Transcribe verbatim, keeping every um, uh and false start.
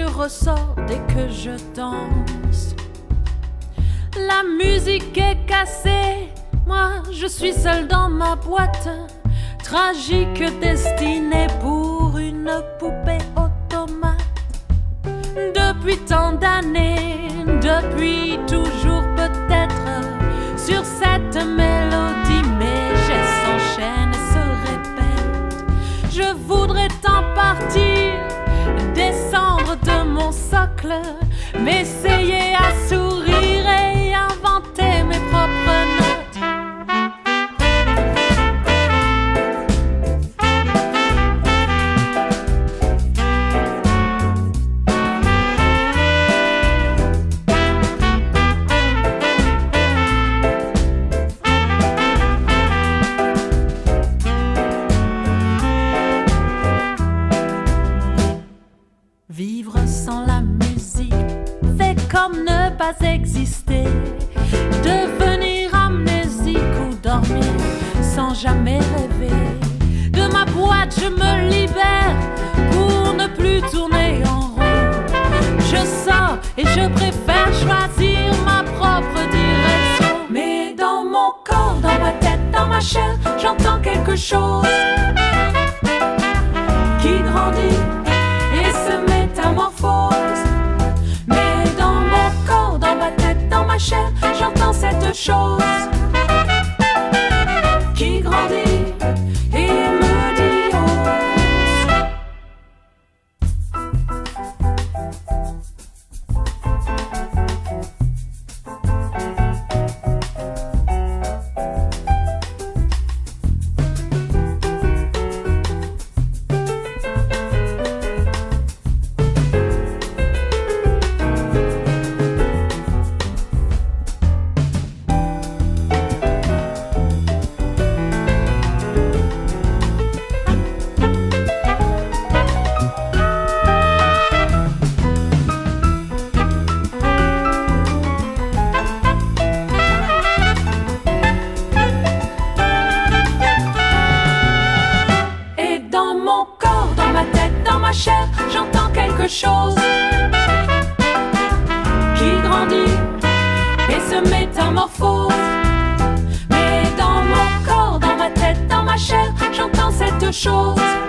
blessure ressort dès que je danse. La musique est cassée, moi je suis seule dans ma boîte. Tragique destinée pour une poupée automate. Depuis tant d'années, depuis toujours peut-être, sur cette mélodie mes gestes s'enchaînent et se répètent. Je voudrais tant partir, descendre de mon socle, m'essayer à sourire et inventer mes propres notes. Vivre sans la musique fait comme ne pas exister. Devenir amnésique ou dormir sans jamais rêver. De ma boîte je me libère pour ne plus tourner en rond. Je sors et je préfère choisir ma propre direction. Mais dans mon corps, dans ma tête, dans ma chair, j'entends quelque chose qui grandit et se métamorphose. Mais dans mon corps, dans ma tête, dans ma chair, j'entends cette chose qui grandit et me dit ose. J'entends quelque chose qui grandit et se métamorphose. Mais dans mon corps, dans ma tête, dans ma chair, j'entends cette chose